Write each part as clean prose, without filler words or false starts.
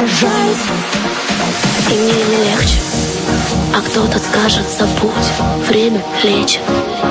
жаль, и мне не легче. А кто-то скажет: забудь, время лечит.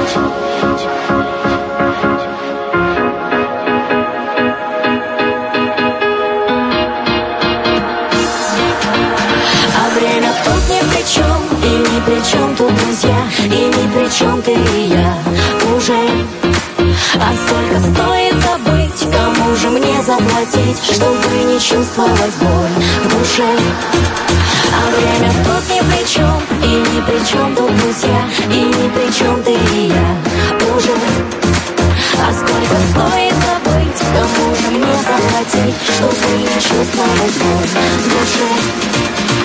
А время тут ни при чем, и ни при чем тут друзья, и ни при чем ты и я уже. А сколько стоит забыть, кому же мне заплатить, чтобы не чувствовать боль в душе? А время тут ни при чем, и ни при чем тут друзья, и ни при чем ты и я уже. А сколько стоит забыть, кому же мне заплатить, чтобы не чувствовать боль в душе?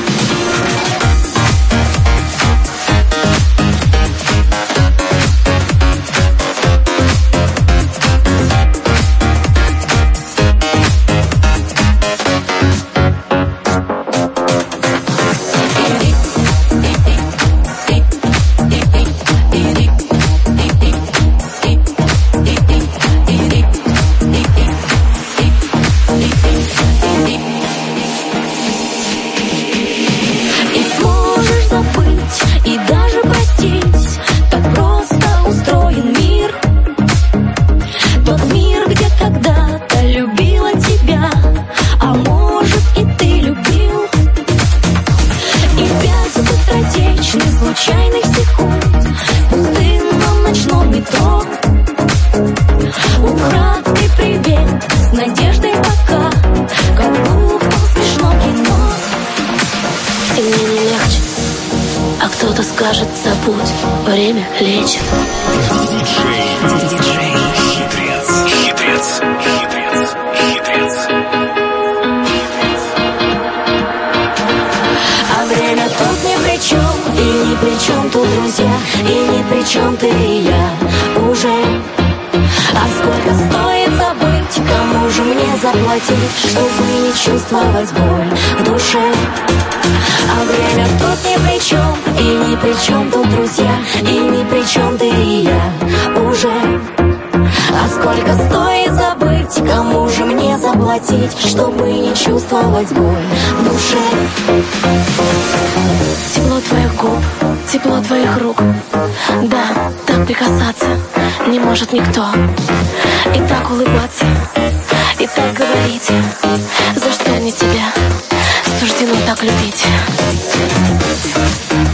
И даже простить, так просто устроен мир. Тот мир, где когда-то любила тебя, а может и ты любил. И 5 быстротечных случайных секунд в пустынном ночном метро. Украдкой привет, с надеждой пока, как будто смешно кино. И мне не легче. А кто-то скажет: забудь, время лечит. Диджей, хитрец. А время тут ни при чем, и ни при чем тут друзья, и ни при чем ты и я уже. А сколько стоит забыть, кому же мне заплатить, чтобы не чувствовать боль в душе? А время тут ни при чем, и ни при чем тут друзья, и ни при чем ты и я уже. А сколько стоит забыть, кому же мне заплатить, чтобы не чувствовать боль в душе? Тепло твоих губ, тепло твоих рук, да, так прикасаться не может никто. И так улыбаться, и так говорить, за что мне тебя суждено так любить.